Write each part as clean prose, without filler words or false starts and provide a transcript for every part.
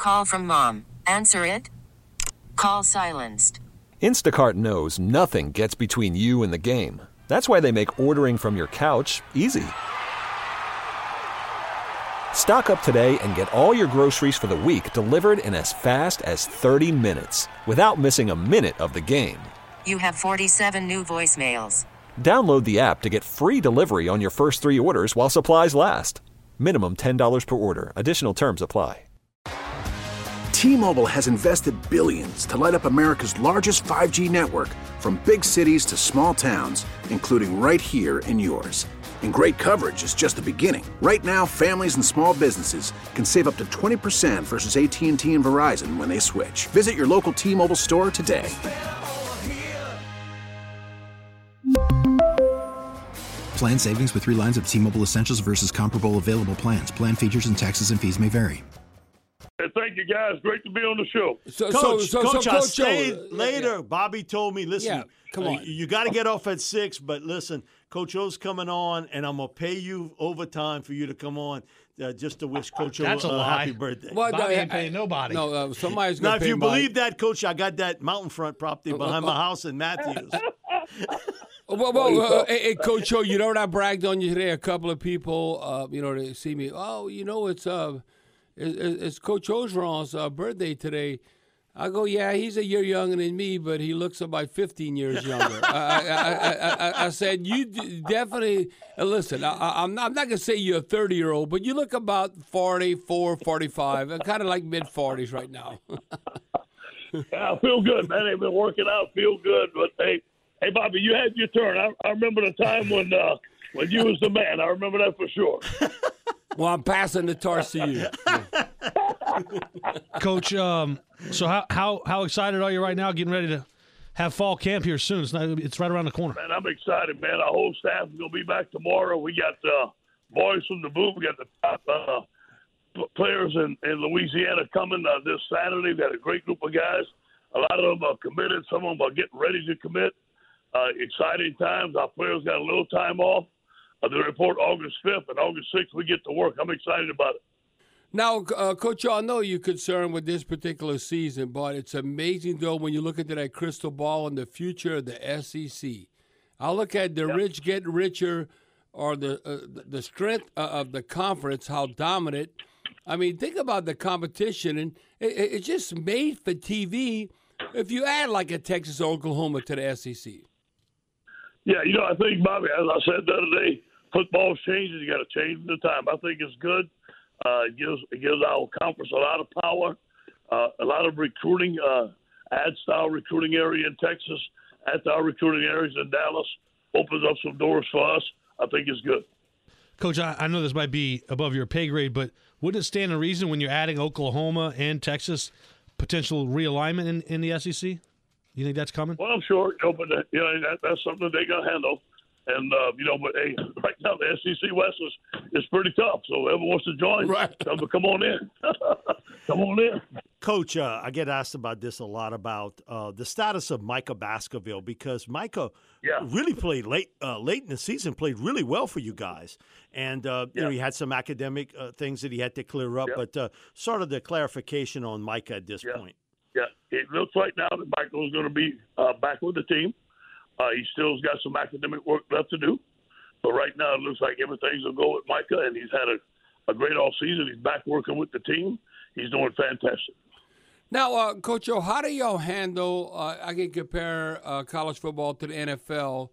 Call from mom. Answer it. Call silenced. Instacart knows nothing gets between you and the game. That's why they make ordering from your couch easy. Stock up today and get all your groceries for the week delivered in as fast as 30 minutes without missing a minute of the game. You have 47 new voicemails. Download the app to get free delivery on your first 3 orders while supplies last. Minimum $10 per order. Additional terms apply. T-Mobile has invested billions to light up America's largest 5G network, from big cities to small towns, including right here in yours. And great coverage is just the beginning. Right now, families and small businesses can save up to 20% versus AT&T and Verizon when they switch. Visit your local T-Mobile store today. Plan savings with 3 lines of T-Mobile Essentials versus comparable available plans. Plan features and taxes and fees may vary. Hey, thank you, guys. Great to be on the show. Coach, I stayed later. Bobby told me, listen, come on. You got to get off at 6, but listen, Coach O's coming on, and I'm going to pay you overtime for you to come on just to wish Coach O a happy birthday. Well, Bobby ain't paying nobody. No, somebody's going now, to pay if you Bobby. believe that, Coach, I got that mountain front property behind my house in Matthews. Hey, Coach O, you know what I bragged on you today? A couple of people, they see me. Oh, it's Coach Orgeron's birthday today. I go, yeah, he's a year younger than me, but he looks about 15 years younger. I said, you definitely, listen, I'm not going to say you're a 30-year-old, but you look about 44, 45, kind of like mid-40s right now. Yeah, I feel good, man. They've been working out, feel good. But, hey, Bobby, you had your turn. I remember the time when you was the man. I remember that for sure. Well, I'm passing the torch to you. Coach, so how excited are you right now getting ready to have fall camp here soon? It's right around the corner. Man, I'm excited, man. Our whole staff is going to be back tomorrow. We got boys from the boot. We got the top players in Louisiana coming this Saturday. We got a great group of guys. A lot of them are committed. Some of them are getting ready to commit. Exciting times. Our players got a little time off. They report August 5th, and August 6th we get to work. I'm excited about it. Now, Coach, I know you're concerned with this particular season, but it's amazing, though, when you look into that crystal ball and the future of the SEC. I look at the rich get richer, or the strength of the conference, how dominant. I mean, think about the competition, and it's just made for TV if you add like a Texas or Oklahoma to the SEC. Yeah, I think, Bobby, as I said the other day, football's changing. You got to change the time. I think it's good. It gives our conference a lot of power, a lot of recruiting, ad-style recruiting area in Texas, at our recruiting areas in Dallas, opens up some doors for us. I think it's good. Coach, I know this might be above your pay grade, but wouldn't it stand to reason when you're adding Oklahoma and Texas, potential realignment in the SEC? You think that's coming? Well, I'm sure, but that's something they're going to handle. And, but hey, right now the SEC West is pretty tough. So whoever wants to join, come on in. Come on in. Coach, I get asked about this a lot, about the status of Micah Baskerville, because Micah really played late in the season, played really well for you guys. And, he had some academic things that he had to clear up, but sort of the clarification on Micah at this point. Yeah, it looks like now that Michael's going to be back with the team. He still's got some academic work left to do. But right now it looks like everything's going to go with Micah, and he's had a great all-season. He's back working with the team. He's doing fantastic. Now, Coach O, how do y'all handle I can compare college football to the NFL.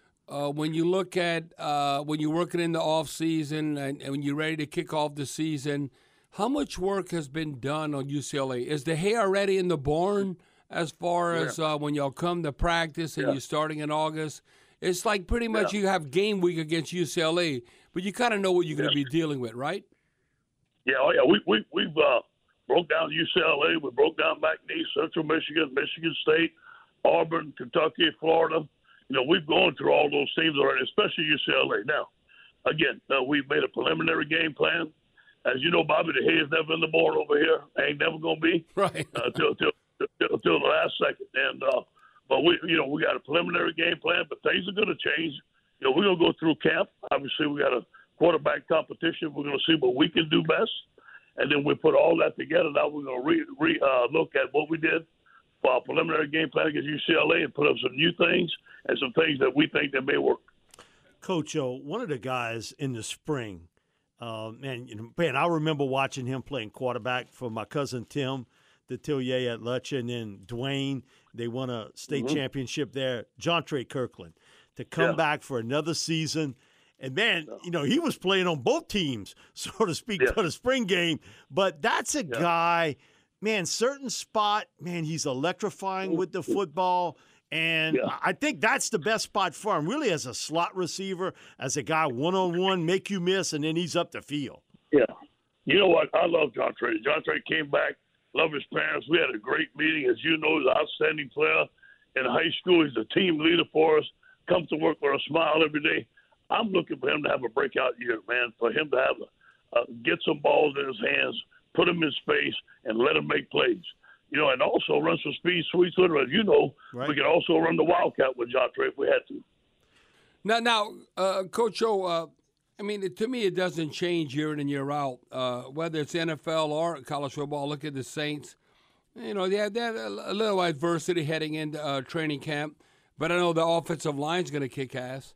When you look at when you're working in the off-season and when you're ready to kick off the season, how much work has been done on UCLA? Is the hair already in the barn as far as when y'all come to practice and you're starting in August? It's like pretty much you have game week against UCLA, but you kind of know what you're going to be dealing with, right? Yeah, we've broke down UCLA. We broke down McNeese, Central Michigan, Michigan State, Auburn, Kentucky, Florida. We've gone through all those teams already, especially UCLA. Now, again, we've made a preliminary game plan. As you know, Bobby, the hair's never in the board over here. Ain't never going to be. Right. Till the last second. And but we got a preliminary game plan, but things are going to change. We're going to go through camp. Obviously, we got a quarterback competition. We're going to see what we can do best. and then we put all that together. Now we're going to look at what we did for our preliminary game plan against UCLA and put up some new things and some things that we think that may work. Coach O, one of the guys in the spring, man, I remember watching him playing quarterback for my cousin Tim Detillier at Lutcher, and then Dwayne. They won a state championship there. Jontre Kirkland to come back for another season. And, man, he was playing on both teams, so to speak, for the spring game. But that's a guy, man, certain spot, man, he's electrifying with the football. And I think that's the best spot for him, really, as a slot receiver, as a guy one-on-one, make you miss, and then he's up the field. Yeah. You know what? I love Jontre. Jontre came back, love his parents. We had a great meeting. As you know, he's an outstanding player in high school. He's a team leader for us, comes to work with a smile every day. I'm looking for him to have a breakout year, man, for him to have get some balls in his hands, put them in space, and let him make plays. And also run some speed sweeps with him. As you know, we can also run the Wildcat with Jontre if we had to. Now, Coach O, to me, it doesn't change year in and year out, whether it's NFL or college football. Look at the Saints. They have a little adversity heading into training camp, but I know the offensive line's going to kick ass.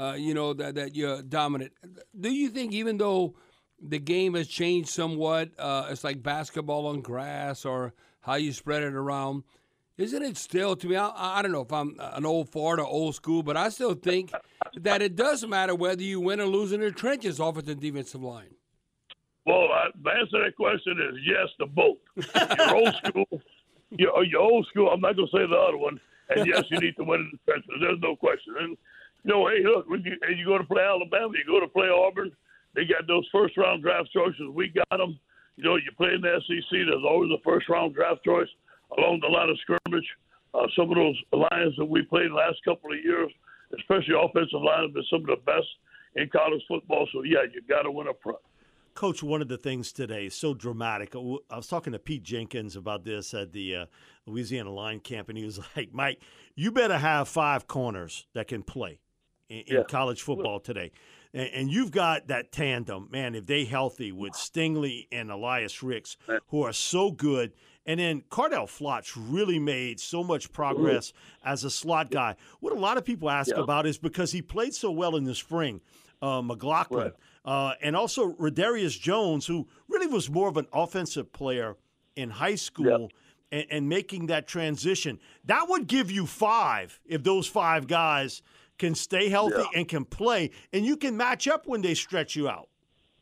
That you're dominant. Do you think even though the game has changed somewhat, it's like basketball on grass or how you spread it around, isn't it still, to me, I don't know if I'm an old fart or old school, but I still think that it does matter whether you win or lose in the trenches, offensive and defensive line? Well, the answer to that question is yes to both. You're old school. You're old school. I'm not going to say the other one. And yes, you need to win in the trenches. There's no question. And, hey, look, you go to play Alabama, you go to play Auburn, they got those first-round draft choices. We got them. You play in the SEC, there's always a first-round draft choice along the line of scrimmage. Some of those lines that we played the last couple of years, especially offensive line, have been some of the best in college football. So, you got to win up front. Coach, one of the things today is so dramatic. I was talking to Pete Jenkins about this at the Louisiana Line Camp, and he was like, Mike, you better have 5 corners that can play in college football today. And you've got that tandem, man, if they healthy, with Stingley and Elias Ricks, who are so good. And then Cardell Flotch really made so much progress as a slot guy. What a lot of people ask about is because he played so well in the spring, McLaughlin, and also Rodarius Jones, who really was more of an offensive player in high school and making that transition. That would give you 5 if those 5 guys can stay healthy and can play, and you can match up when they stretch you out.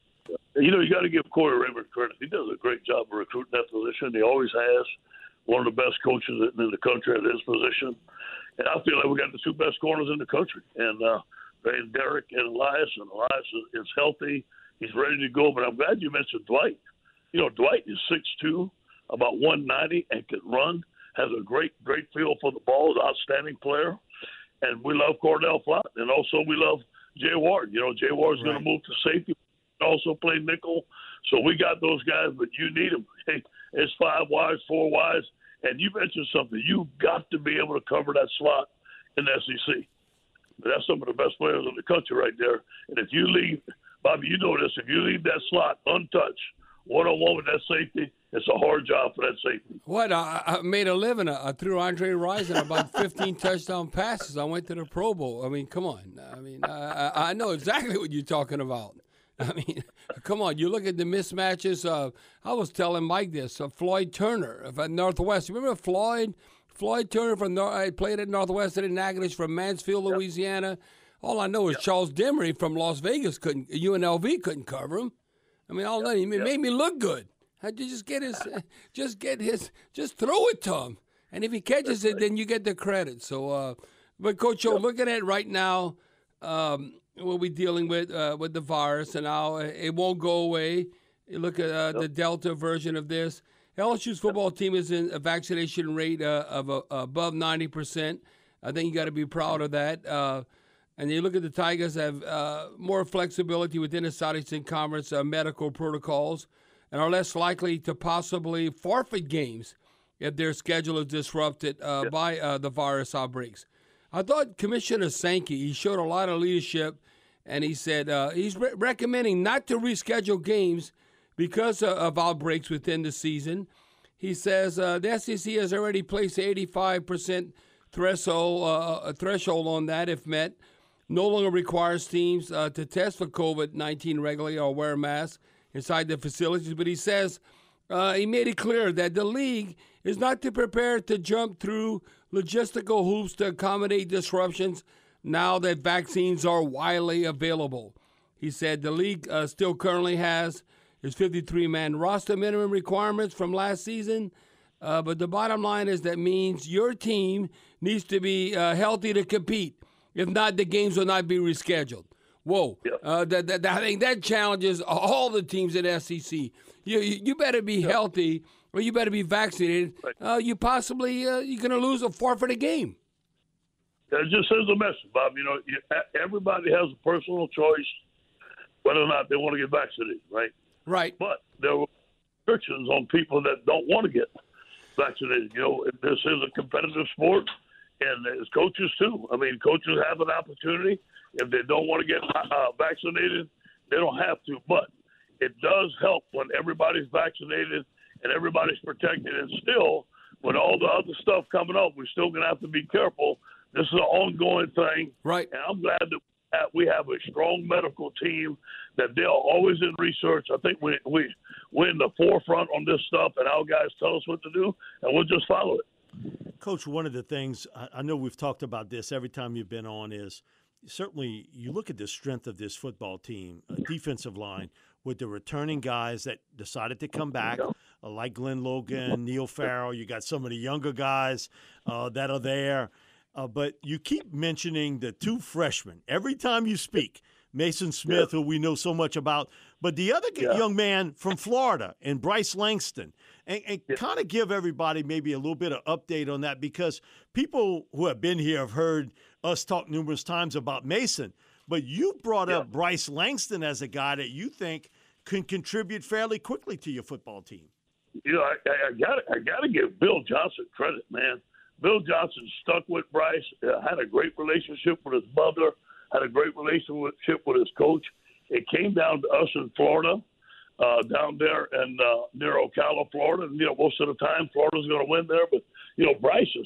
You got to give Corey Raymond credit. He does a great job of recruiting that position. He always has. One of the best coaches in the country at his position. And I feel like we got the 2 best corners in the country. And Derek and Elias is healthy. He's ready to go. But I'm glad you mentioned Dwight. Dwight is 6'2", about 190, and can run, has a great feel for the ball, is an outstanding player. And we love Cordell Flott, and also we love Jay Ward. Jay Ward's going to move to safety, also play nickel. So we got those guys, but you need them. Hey, it's 5 wides, 4 wides. And you mentioned something. You've got to be able to cover that slot in the SEC. That's some of the best players in the country right there. And if you leave, Bobby, you know this, if you leave that slot untouched, one-on-one with that safety, it's a hard job for that safety. What? I made a living. I threw Andre Rison about 15 touchdown passes. I went to the Pro Bowl. Come on. I know exactly what you're talking about. Come on. You look at the mismatches. I was telling Mike this. Floyd Turner at Northwest. Remember Floyd? Floyd Turner played at Northwestern in Natchitoches from Mansfield, Louisiana. All I know is Charles Demery from Las Vegas UNLV couldn't cover him. All night he made me look good. I just throw it to him, and if he catches it, then you get the credit. So, but Coach O, look at it right now. What we're dealing with the virus, and now it won't go away. You look at the Delta version of this. LSU's football team is in a vaccination rate of above 90%. I think you got to be proud of that. And you look at the Tigers have more flexibility within the Southeastern Conference medical protocols and are less likely to possibly forfeit games if their schedule is disrupted by the virus outbreaks. I thought Commissioner Sankey, he showed a lot of leadership, and he said he's recommending not to reschedule games because of outbreaks within the season. He says the SEC has already placed the 85% threshold on that if met. No longer requires teams to test for COVID-19 regularly or wear masks inside the facilities. But he says he made it clear that the league is not prepared to jump through logistical hoops to accommodate disruptions now that vaccines are widely available. He said the league still currently has its 53-man roster minimum requirements from last season, but the bottom line is that means your team needs to be healthy to compete. If not, the games will not be rescheduled. Whoa. Yep. I think that challenges all the teams in SEC. You better be healthy or you better be vaccinated. Right. You're going to lose or forfeit a game. It just sends a message, Bob. You know, everybody has a personal choice whether or not they want to get vaccinated, right? Right. But there were restrictions on people that don't want to get vaccinated. You know, this is a competitive sport, and as coaches too. I mean, coaches have an opportunity. If they don't want to get vaccinated, they don't have to. But it does help when everybody's vaccinated and everybody's protected. And still, with all the other stuff coming up, we're still going to have to be careful. This is an ongoing thing. Right. And I'm glad that we have a strong medical team, that they're always in research. I think we're in the forefront on this stuff, and our guys tell us what to do, and we'll just follow it. Coach, one of the things, I know we've talked about this every time you've been on, is certainly you look at the strength of this football team, defensive line, with the returning guys that decided to come back, like Glenn Logan, Neil Farrell. You got some of the younger guys that are there. But you keep mentioning the two freshmen every time you speak, Mason Smith, who we know so much about, but the other young man from Florida, and Bryce Langston. And kind of give everybody maybe a little bit of update on that, because people who have been here have heard us talk numerous times about Mason. But you brought up Bryce Langston as a guy that you think can contribute fairly quickly to your football team. You know, I got to give Bill Johnson credit, man. Bill Johnson stuck with Bryce, had a great relationship with his mother, had a great relationship with his coach. It came down to us in Florida, down there in near Ocala, Florida. And, you know, most of the time Florida's going to win there. But, you know, Bryce is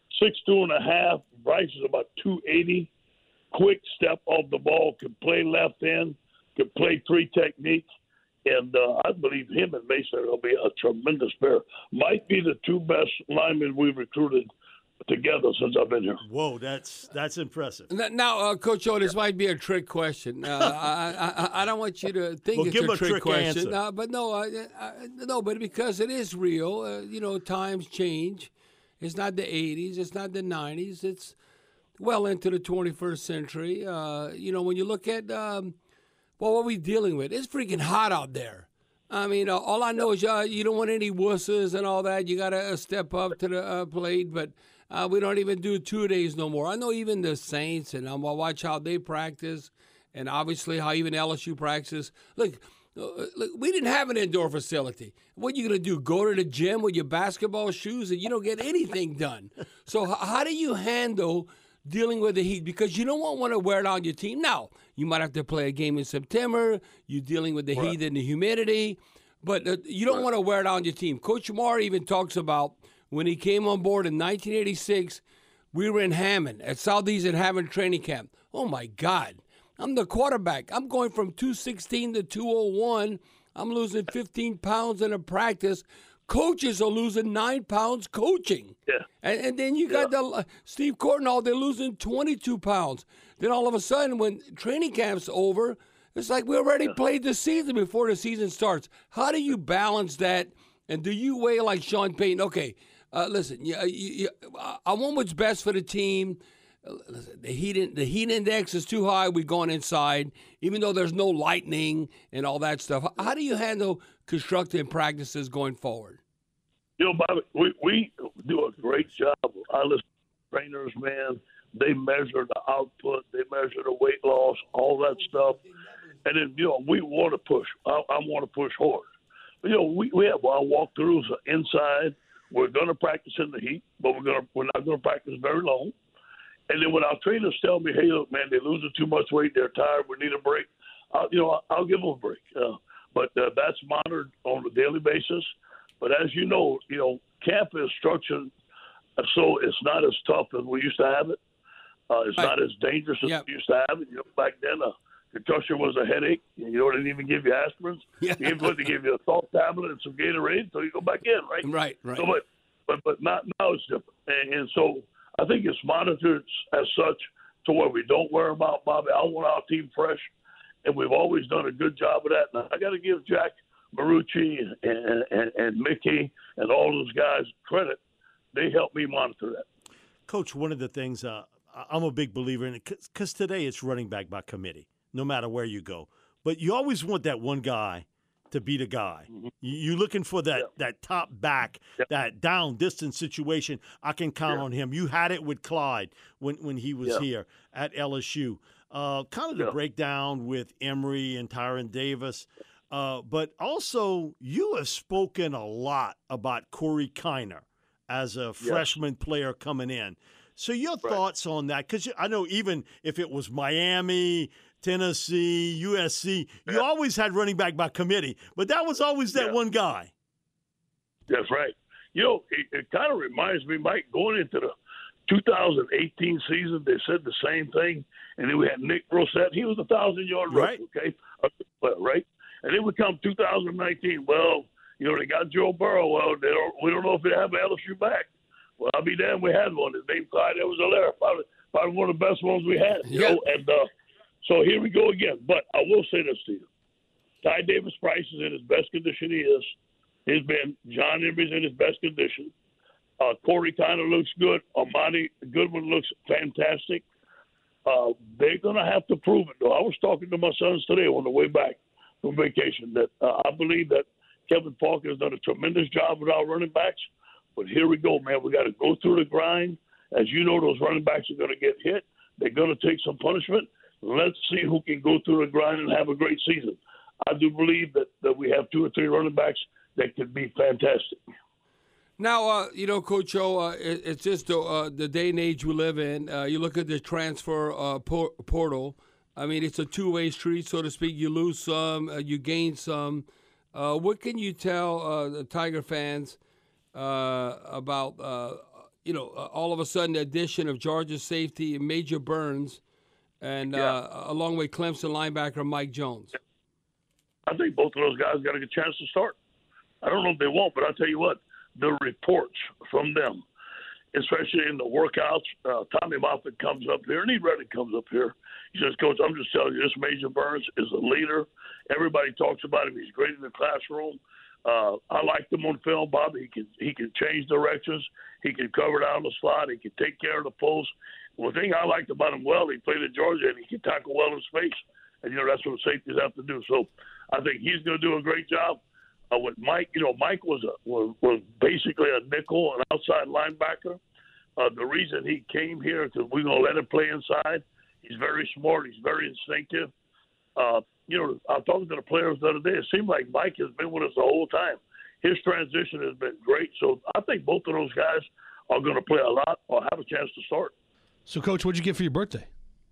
6'2.5". Bryce is about 280. Quick step off the ball, can play left end, can play three technique. And I believe him and Mason will be a tremendous pair. Might be the two best linemen we've recruited together since I've been here. Whoa, that's impressive. Now, Coach O, this might be a trick question. I don't want you to think it's a trick question. But no, but because it is real, you know, times change. It's not the 80s. It's not the 90s. It's well into the 21st century. You know, when you look at what are we dealing with? It's freaking hot out there. I mean, all I know is you don't want any wusses and all that. You got to step up to the plate, but we don't even do 2 days no more. I know even the Saints, and I'm going to watch how they practice, and obviously how even LSU practices. Look, we didn't have an indoor facility. What are you going to do, go to the gym with your basketball shoes and you don't get anything done? So how do you handle dealing with the heat? Because you don't want to wear down your team. Now, you might have to play a game in September. You're dealing with the heat and the humidity. But you don't want to wear down your team. Coach Moore even talks about when he came on board in 1986, we were in Hammond, at Southeast at Hammond training camp. Oh, my God. I'm the quarterback. I'm going from 216 to 201. I'm losing 15 pounds in a practice. Coaches are losing 9 pounds coaching. Yeah. And then you got the Steve Cortnall, they're losing 22 pounds. Then all of a sudden, when training camp's over, it's like we already played the season before the season starts. How do you balance that? And do you weigh like Sean Payton? Okay, listen, I want what's best for the team. The heat index is too high. We're going inside, even though there's no lightning and all that stuff. How do you handle constructive practices going forward? You know, Bobby, we do a great job. I listen to trainers, man. They measure the output. They measure the weight loss, all that stuff. And then, you know, we want to push. I want to push hard. But, you know, we have our walkthroughs inside. We're going to practice in the heat, but we're not going to practice very long. And then when our trainers tell me, hey, look, man, they're losing too much weight, they're tired, we need a break, I'll give them a break. But that's monitored on a daily basis. But as you know, camp is structured so it's not as tough as we used to have it. It's not as dangerous as we used to have it. Back then, concussion was a headache. They didn't even give you aspirins. Yeah. They give you a salt tablet and some Gatorade until you go back in, right? Right. So, but not now it's different. And so I think it's monitored as such to where we don't worry about Bobby. I want our team fresh, and we've always done a good job of that. Now, I got to give Jack Marucci and Mickey and all those guys credit. They helped me monitor that. Coach, one of the things I'm a big believer in, because today it's running back by committee, no matter where you go. But you always want that one guy to be the guy. Mm-hmm. You're looking for that top back, that down distance situation. I can count on him. You had it with Clyde when he was here at LSU. Kind of the breakdown with Emory and Tyron Davis. But also, you have spoken a lot about Corey Kiner as a freshman player coming in. So your thoughts on that? Because I know even if it was Miami, Tennessee, USC, you always had running back by committee. But that was always that one guy. That's right. It kind of reminds me, Mike, going into the 2018 season, they said the same thing. And then we had Nick Brossette. He was a 1,000-yard rusher, okay? Right? And then we come 2019. Well, they got Joe Burrow. Well, we don't know if they have LSU back. Well, I'll be damned we had one. His name Clyde Edwards-Helaire, probably one of the best ones we had. And so here we go again. But I will say this to you. Ty Davis-Price is in his best condition he is. He's been. John Emery's in his best condition. Corey Kiner looks good. Amani Goodwin looks fantastic. They're going to have to prove it, though. I was talking to my sons today on the way back from vacation that I believe that Kevin Falk has done a tremendous job with our running backs. But here we go, man. We got to go through the grind. As you know, those running backs are going to get hit. They're going to take some punishment. Let's see who can go through the grind and have a great season. I do believe that we have 2 or 3 running backs that could be fantastic. Now, Coach O, it's just the day and age we live in. You look at the transfer portal. I mean, it's a two-way street, so to speak. You lose some, you gain some. What can you tell the Tiger fans about, all of a sudden the addition of Georgia safety Major Burns and along with Clemson linebacker Mike Jones? I think both of those guys got a good chance to start. I don't know if they won't, but I'll tell you what, the reports from them, especially in the workouts, Tommy Moffitt comes up here, and he rarely comes up here. He says, Coach, I'm just telling you, this Major Burns is a leader. Everybody talks about him. He's great in the classroom. I liked him on film, Bob. He can change directions. He can cover down the slot. He can take care of the post. One thing I liked about him, he played at Georgia, and he can tackle well in space. And, that's what safeties have to do. So I think he's going to do a great job. With Mike, Mike was basically a nickel, an outside linebacker. The reason he came here, because we're going to let him play inside. He's very smart. He's very instinctive. I was talking to the players the other day. It seemed like Mike has been with us the whole time. His transition has been great. So I think both of those guys are going to play a lot or have a chance to start. So, Coach, what'd you get for your birthday?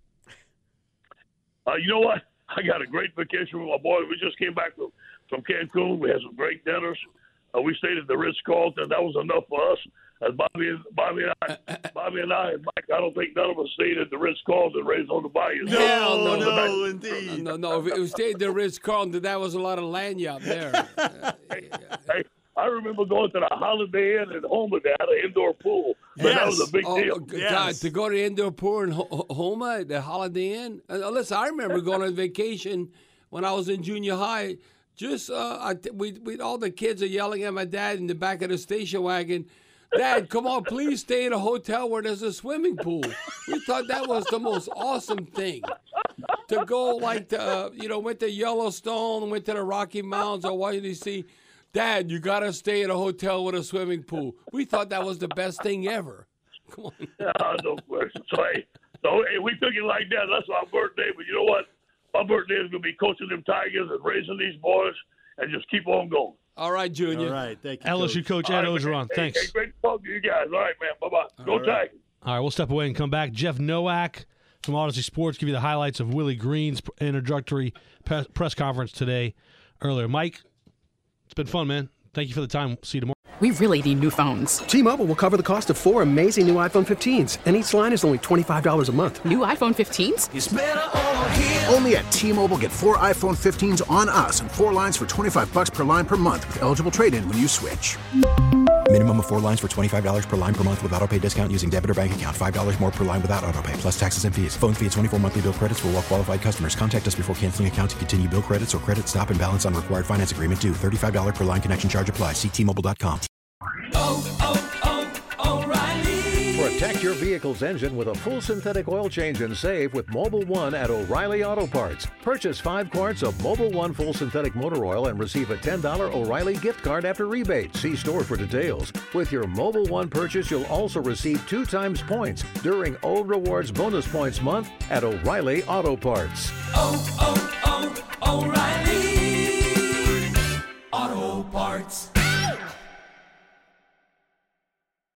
You know what? I got a great vacation with my boys. We just came back from Cancun. We had some great dinners. We stayed at the Ritz-Carlton. That was enough for us. As Bobby and I, and Mike, I don't think none of us stayed at the Ritz-Carlton raised on the bayou. No, indeed. No. If we stayed at the Ritz-Carlton, that was a lot of lanyard there. Hey, I remember going to the Holiday Inn in Houma. They had an indoor pool. But that was a big deal. God, to go to the indoor pool in Houma, the Holiday Inn. Listen, I remember going on vacation when I was in junior high. Just we all the kids are yelling at my dad in the back of the station wagon. Dad, come on, please stay in a hotel where there's a swimming pool. We thought that was the most awesome thing. To go went to Yellowstone, went to the Rocky Mountains or Washington, D.C. Dad, you got to stay in a hotel with a swimming pool. We thought that was the best thing ever. Come on. No question. So we took it like that. That's our birthday. But you know what? My birthday is going to be coaching them Tigers and raising these boys and just keep on going. All right, Junior. All right, thank you, LSU Coach Ed Orgeron. Thanks. Hey, great to talk to you guys. All right, man. Bye-bye. Go Tigers. All right, we'll step away and come back. Jeff Nowak from Odyssey Sports give you the highlights of Willie Green's introductory press conference today earlier. Mike, it's been fun, man. Thank you for the time. See you tomorrow. We really need new phones. T-Mobile will cover the cost of 4 amazing new iPhone 15s, and each line is only $25 a month. New iPhone 15s? It's better over here. Only at T-Mobile, get 4 iPhone 15s on us and 4 lines for $25 per line per month with eligible trade-in when you switch. Minimum of 4 lines for $25 per line per month with autopay discount using debit or bank account. $5 more per line without autopay, plus taxes and fees. Phone fee at 24 monthly bill credits for well-qualified customers. Contact us before canceling account to continue bill credits or credit stop and balance on required finance agreement due. $35 per line connection charge applies. See T-Mobile.com. O'Reilly. Protect your vehicle's engine with a full synthetic oil change and save with Mobil 1 at O'Reilly Auto Parts. Purchase 5 quarts of Mobil 1 full synthetic motor oil and receive a $10 O'Reilly gift card after rebate. See store for details. With your Mobil 1 purchase, you'll also receive 2 times points during O Rewards Bonus Points Month at O'Reilly Auto Parts. O'Reilly.